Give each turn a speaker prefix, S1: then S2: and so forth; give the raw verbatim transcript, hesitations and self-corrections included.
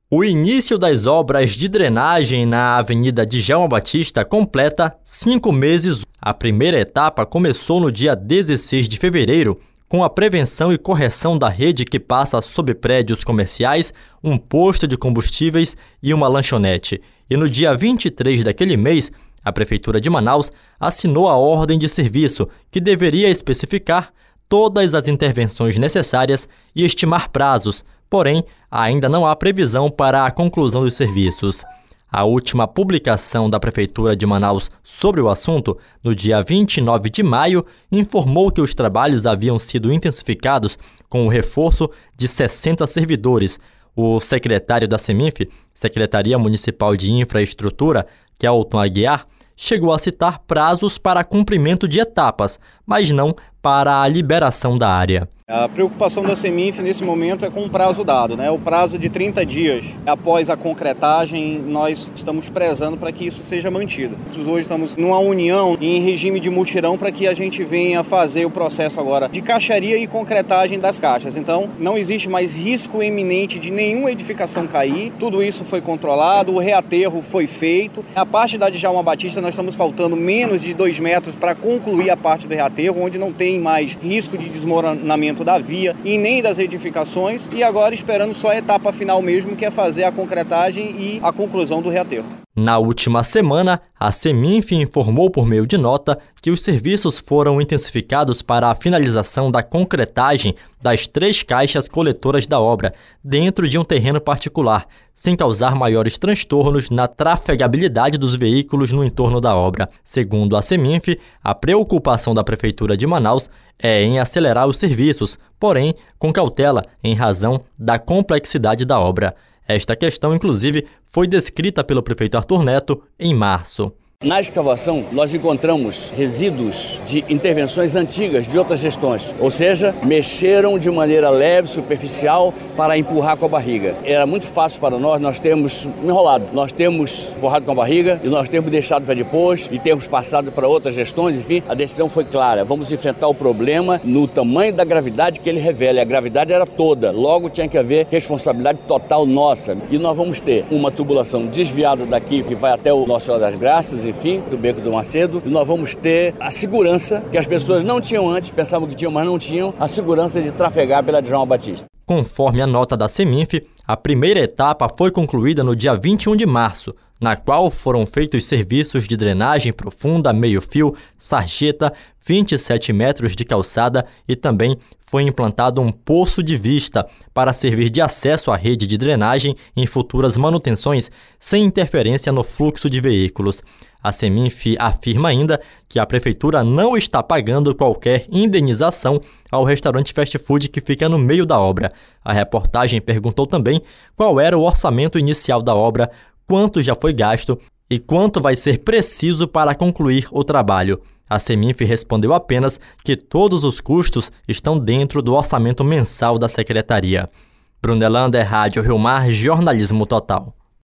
S1: O início das obras de drenagem na Avenida Djalma Batista completa cinco meses. A primeira etapa começou no dia dezesseis de fevereiro, com a prevenção e correção da rede que passa sob prédios comerciais, um posto de combustíveis e uma lanchonete. E no dia vinte e três daquele mês, a Prefeitura de Manaus assinou a ordem de serviço, que deveria especificar todas as intervenções necessárias e estimar prazos, porém, ainda não há previsão para a conclusão dos serviços. A última publicação da Prefeitura de Manaus sobre o assunto, no dia vinte e nove de maio, informou que os trabalhos haviam sido intensificados com o reforço de sessenta servidores. O secretário da Seminf, Secretaria Municipal de Infraestrutura, Kelton Aguiar, chegou a citar prazos para cumprimento de etapas, mas não para a liberação da área.
S2: A preocupação da Seminf nesse momento é com o prazo dado, né? O prazo de trinta dias após a concretagem, nós estamos prezando para que isso seja mantido. Hoje estamos numa união em regime de mutirão para que a gente venha fazer o processo agora de caixaria e concretagem das caixas. Então, não existe mais risco iminente de nenhuma edificação cair. Tudo isso foi controlado, o reaterro foi feito. A parte da Djalma Batista, nós estamos faltando menos de dois metros para concluir a parte do reaterro, onde não tem mais risco de desmoronamento da via e nem das edificações, e agora esperando só a etapa final mesmo, que é fazer a concretagem e a conclusão do reaterro.
S1: Na última semana, a Seminf informou por meio de nota que os serviços foram intensificados para a finalização da concretagem das três caixas coletoras da obra, dentro de um terreno particular, sem causar maiores transtornos na trafegabilidade dos veículos no entorno da obra. Segundo a Seminf, a preocupação da Prefeitura de Manaus é em acelerar os serviços, porém com cautela em razão da complexidade da obra. Esta questão, inclusive, foi descrita pelo prefeito Arthur Neto em março.
S3: Na escavação, nós encontramos resíduos de intervenções antigas de outras gestões, ou seja, mexeram de maneira leve, superficial, para empurrar com a barriga. Era muito fácil para nós, nós temos enrolado, nós temos empurrado com a barriga e nós temos deixado para depois e temos passado para outras gestões, enfim, a decisão foi clara, vamos enfrentar o problema no tamanho da gravidade que ele revela, a gravidade era toda, logo tinha que haver responsabilidade total nossa e nós vamos ter uma tubulação desviada daqui que vai até o Nossa Senhora das Graças, enfim, do Beco do Macedo, e nós vamos ter a segurança que as pessoas não tinham antes, pensavam que tinham, mas não tinham, a segurança de trafegar pela Djalma Batista.
S1: Conforme a nota da Seminf, a primeira etapa foi concluída no dia vinte e um de março, na qual foram feitos serviços de drenagem profunda, meio-fio, sarjeta, vinte e sete metros de calçada e também foi implantado um poço de vista para servir de acesso à rede de drenagem em futuras manutenções sem interferência no fluxo de veículos. A Seminf afirma ainda que a Prefeitura não está pagando qualquer indenização ao restaurante fast food que fica no meio da obra. A reportagem perguntou também qual era o orçamento inicial da obra, quanto já foi gasto e quanto vai ser preciso para concluir o trabalho. A Seminf respondeu apenas que todos os custos estão dentro do orçamento mensal da Secretaria. Brunelander, Rádio Rio Mar, Jornalismo Total.